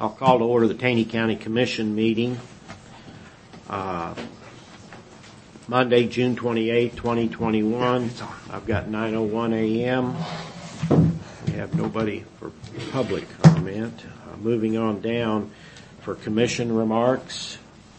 I'll call to order the Taney County Commission meeting. Monday, June 28, 2021. I've got 9:01 a.m. We have nobody for public comment. Moving on down for commission remarks.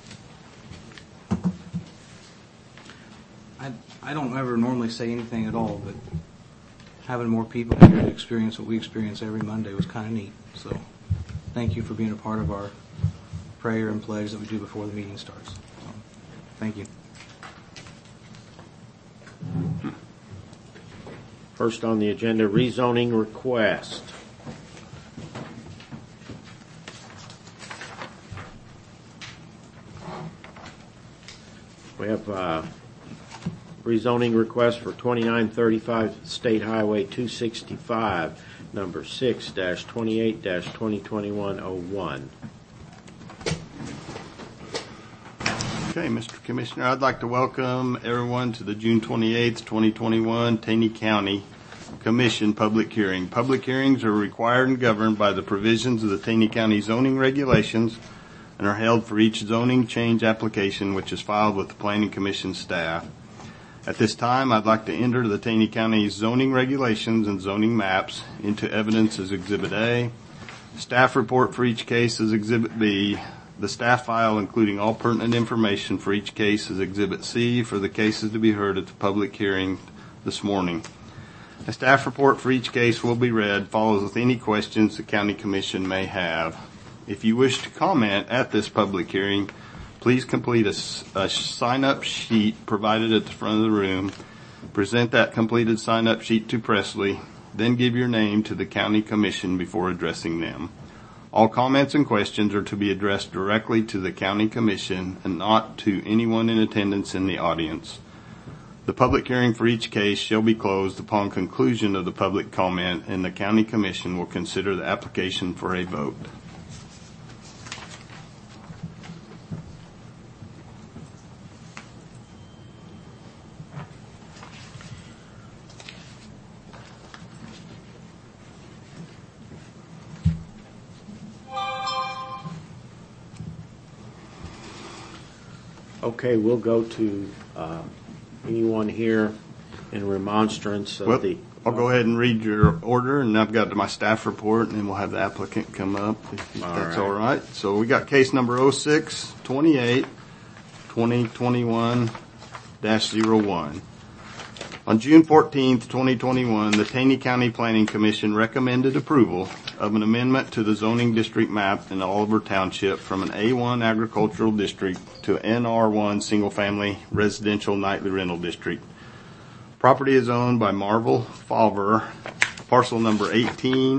I don't ever normally say anything at all, but having more people here to experience what we experience every Monday was kind of neat. So thank you for being a part of our prayer and pledge that we do before the meeting starts. So, thank you. First on the agenda, rezoning request. We have rezoning request for 2935 State Highway 265, number 6-28-2021-01. Okay, Mr. Commissioner, I'd like to welcome everyone to the June 28th, 2021 Taney County Commission public hearing. Public hearings are required and governed by the provisions of the Taney County zoning regulations and are held for each zoning change application which is filed with the Planning Commission staff. At this time, I'd like to enter the Taney County zoning regulations and zoning maps into evidence as Exhibit A. Staff report for each case is Exhibit B. The staff file, including all pertinent information for each case, is Exhibit C for the cases to be heard at the public hearing this morning. A staff report for each case will be read, follows with any questions the County Commission may have. If you wish to comment at this public hearing, please complete a sign-up sheet provided at the front of the room. Present that completed sign-up sheet to Presley, then give your name to the County Commission before addressing them. All comments and questions are to be addressed directly to the County Commission and not to anyone in attendance in the audience. The public hearing for each case shall be closed upon conclusion of the public comment, and the County Commission will consider the application for a vote. Okay, we'll go to anyone here in remonstrance of the... I'll go ahead and read your order, and I've got my staff report, and then we'll have the applicant come up, if that's all right. So we got case number 06-28-2021-01. On June 14th, 2021, the Taney County Planning Commission recommended approval of an amendment to the zoning district map in Oliver Township from an A1 agricultural district to NR1 single-family residential nightly rental district. Property is owned by Marvel Falver, parcel number 18,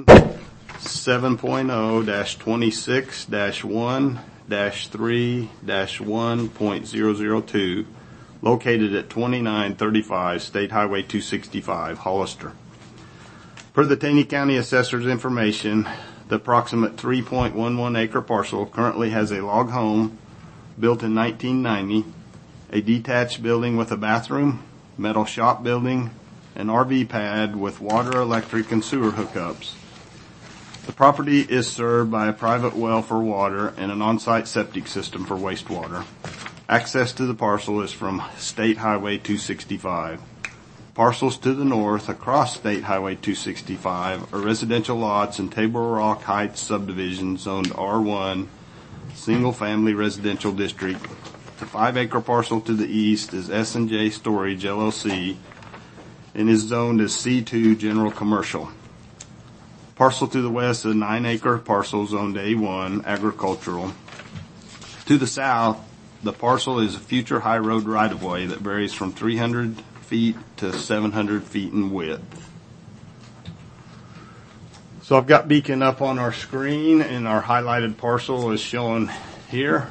7.0-26-1-3-1.002, located at 2935 State Highway 265, Hollister. Per the Taney County Assessor's information, the approximate 3.11 acre parcel currently has a log home built in 1990, a detached building with a bathroom, metal shop building, an RV pad with water, electric, and sewer hookups. The property is served by a private well for water and an on-site septic system for wastewater. Access to the parcel is from State Highway 265. Parcels to the north across State Highway 265 are residential lots in Table Rock Heights subdivision zoned R1, single-family residential district. The 5-acre parcel to the east is S&J Storage LLC and is zoned as C2 general commercial. Parcel to the west is a 9-acre parcel zoned A1 agricultural. To the south, the parcel is a future high road right-of-way that varies from 300 feet to 700 feet in width. So I've got Beacon up on our screen, and our highlighted parcel is shown here.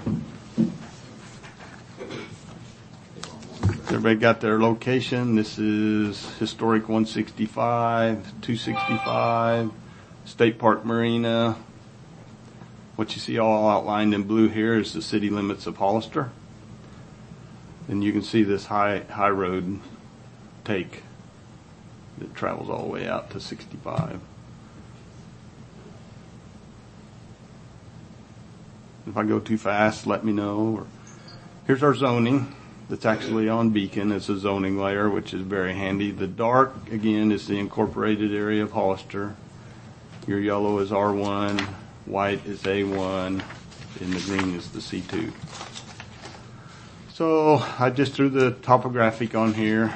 Everybody got their location. This is Historic 165, 265, State Park Marina. What you see all outlined in blue here is the city limits of Hollister. And you can see this high road take that travels all the way out to 65. If I go too fast, let me know. Or here's our zoning. That's actually on Beacon. It's a zoning layer, which is very handy. The dark, again, is the incorporated area of Hollister. Your yellow is R1, white is A1, and the green is the C2. So I just threw the topographic on here.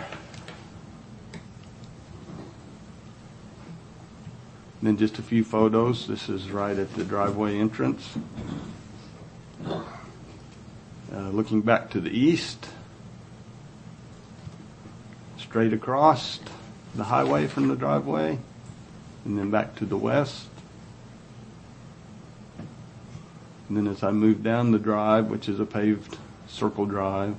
And then just a few photos. This is right at the driveway entrance. Looking back to the east, straight across the highway from the driveway, and then back to the west. And then as I move down the drive, which is a paved circle drive,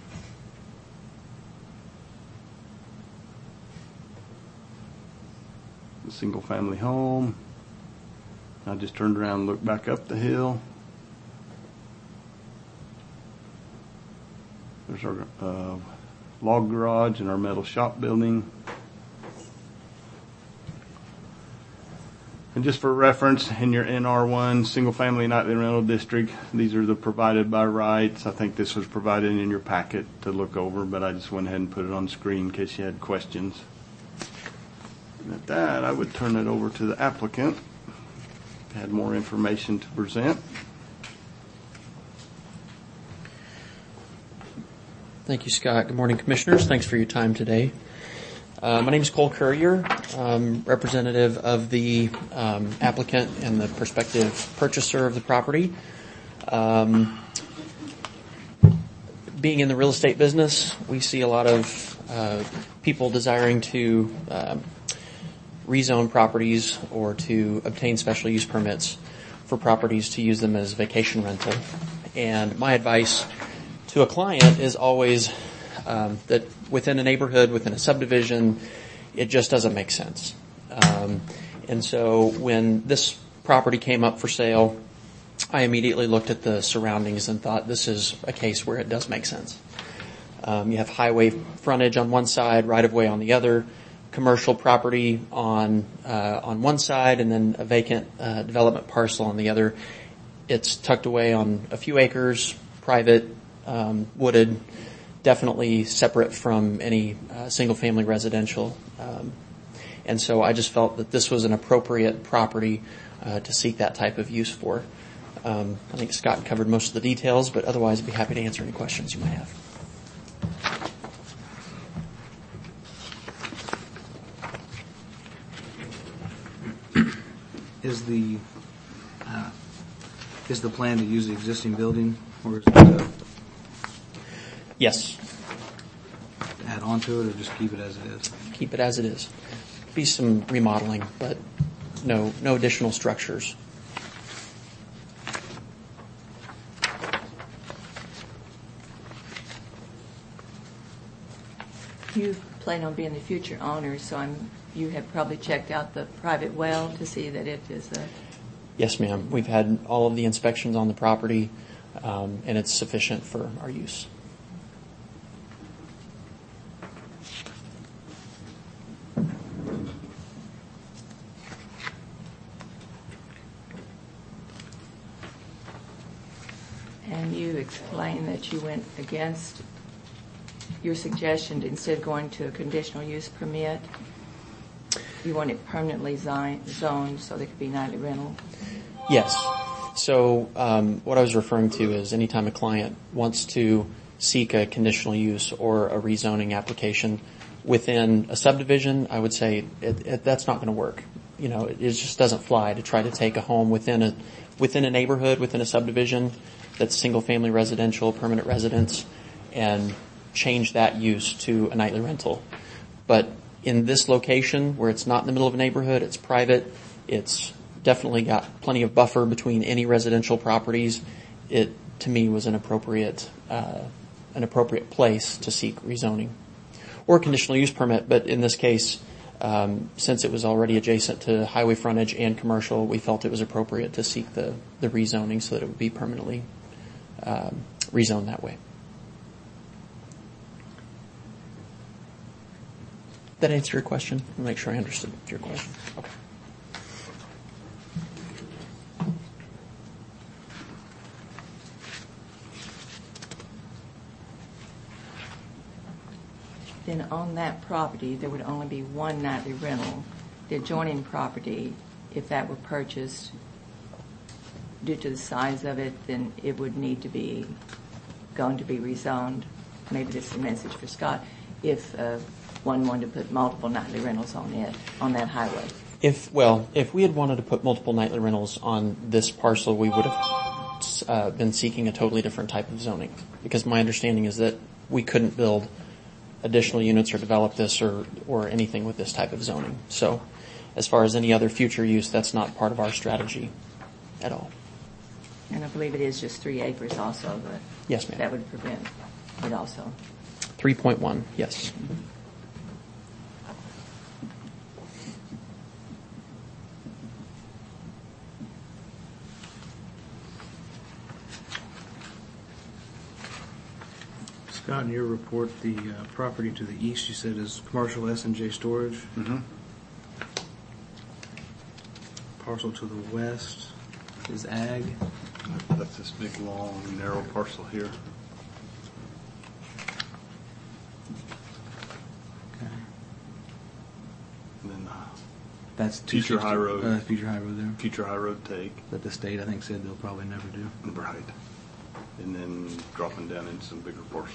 the single family home. I just turned around and looked back up the hill. There's our log garage and our metal shop building. And just for reference, in your NR1 single family nightly rental district, these are the provided by rights. I think this was provided in your packet to look over, but I just went ahead and put it on screen in case you had questions. And at that, I would turn it over to the applicant. Had more information to present. Thank you, Scott. Good morning, Commissioners. Thanks for your time today. My name is Cole Currier. I'm representative of the applicant and the prospective purchaser of the property. Being in the real estate business, we see a lot of people desiring to rezone properties or to obtain special use permits for properties to use them as vacation rental. And my advice to a client is always that within a neighborhood, within a subdivision, it just doesn't make sense. And so when this property came up for sale, I immediately looked at the surroundings and thought this is a case where it does make sense. You have highway frontage on one side, right-of-way on the other, commercial property on one side, and then a vacant development parcel on the other. It's tucked away on a few acres, private, wooded, definitely separate from any single-family residential. And so I just felt that this was an appropriate property to seek that type of use for. I think Scott covered most of the details, but otherwise I'd be happy to answer any questions you might have. Is the plan to use the existing building, or is it to Yes. add on to it, or just keep it as it is? Keep it as it is. Be some remodeling, but no additional structures. You plan on being the future owner, so you have probably checked out the private well to see that it is a... Yes, ma'am. We've had all of the inspections on the property, and it's sufficient for our use. And you explained that you went against your suggestion to instead of going to a conditional use permit, you want it permanently zoned so there could be nightly rental. Yes. So what I was referring to is anytime a client wants to seek a conditional use or a rezoning application within a subdivision, I would say that's not going to work. You know, it just doesn't fly to try to take a home within a neighborhood, within a subdivision that's single-family residential, permanent residence, and change that use to a nightly rental. But in this location, where it's not in the middle of a neighborhood, it's private, it's definitely got plenty of buffer between any residential properties, it, to me, was an appropriate place to seek rezoning. Or a conditional use permit, but in this case, since it was already adjacent to highway frontage and commercial, we felt it was appropriate to seek the rezoning so that it would be permanently rezoned that way. That answer your question? I'll make sure I understood your question. Okay. Then on that property, there would only be one nightly rental. The adjoining property, if that were purchased due to the size of it, then it would need to be going to be rezoned. Maybe this is a message for Scott. If one wanted to put multiple nightly rentals on it, on that highway. If we had wanted to put multiple nightly rentals on this parcel, we would have been seeking a totally different type of zoning. Because my understanding is that we couldn't build additional units or develop this or anything with this type of zoning. So as far as any other future use, that's not part of our strategy at all. And I believe it is just 3 acres also, but Yes, ma'am. that would prevent it also. 3.1, yes. Scott, in your report, the property to the east, you said is commercial S&J storage. Mm-hmm. Parcel to the west is ag. That's this big, long, narrow parcel here. Okay. And then That's Future 260 High Road. Future High Road there. future high road take. That the state, I think, said they'll probably never do. Right. And then dropping down into some bigger parcels.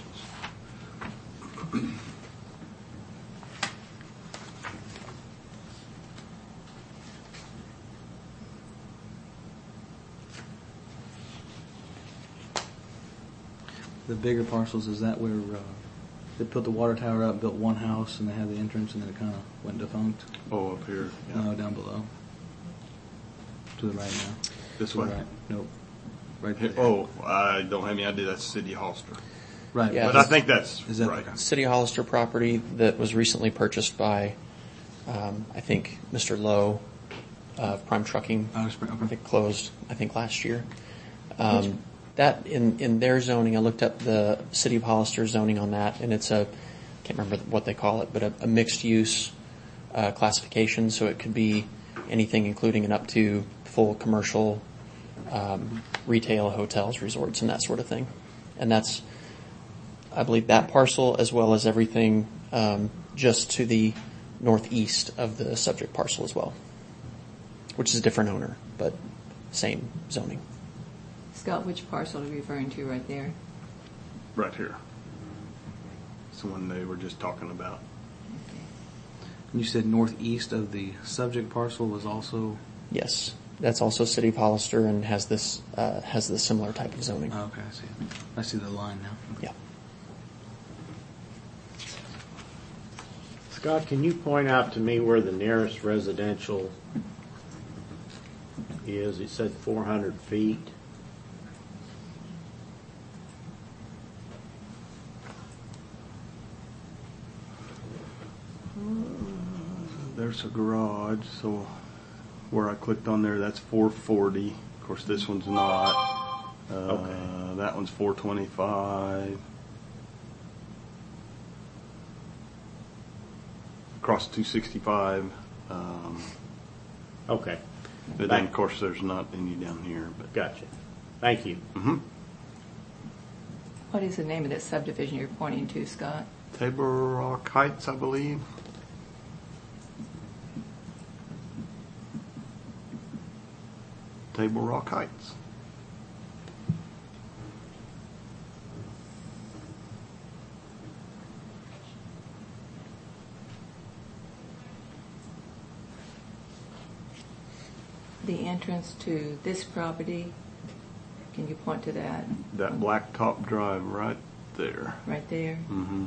The bigger parcels, is that where they put the water tower up, built one house, and they had the entrance, and then it kind of went defunct? Oh, up here. Yeah. No, down below. To the right now. This To the way. right. Nope. Right Here- there. Oh, I don't have any idea. That's City Hollister. Right. Yeah. But I think that's Is that right. City Hollister property that was recently purchased by, I think, Mr. Lowe of Prime Trucking. Alex Spring, I okay. think closed, last year. That in their zoning, I looked up the City of Hollister zoning on that, and it's can't remember what they call it, but a mixed use classification. So it could be anything, including and up to full commercial, retail, hotels, resorts, and that sort of thing. And that's, I believe, that parcel as well as everything just to the northeast of the subject parcel as well, which is a different owner, but same zoning. Scott, which parcel are you referring to right there? Right here. It's the one they were just talking about. You said northeast of the subject parcel was also. Yes, that's also City of Hollister and has this similar type of zoning. Oh, okay, I see. I see the line now. Yeah. Scott, can you point out to me where the nearest residential is? It said 400 feet. There's a garage, so where I clicked on there, that's 440. Of course, this one's not. Okay. That one's 425. Across 265. Okay, But then, of course, there's not any down here. But gotcha. Thank you. What is the name of that subdivision you're pointing to, Scott? Table Rock Heights, I believe. Table Rock Heights. The entrance to this property, can you point to that? That blacktop drive right there. Right there? Mm-hmm.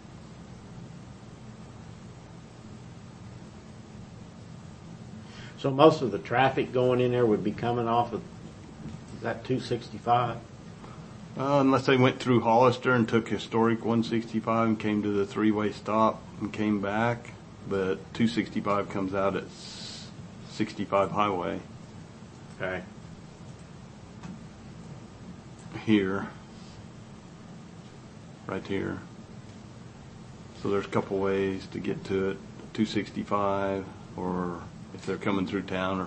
So most of the traffic going in there would be coming off of that 265? Unless they went through Hollister and took historic 165 and came to the three-way stop and came back. But 265 comes out at 65 Highway Okay. here. Right here. So there's a couple ways to get to it. 265, or if they're coming through town, or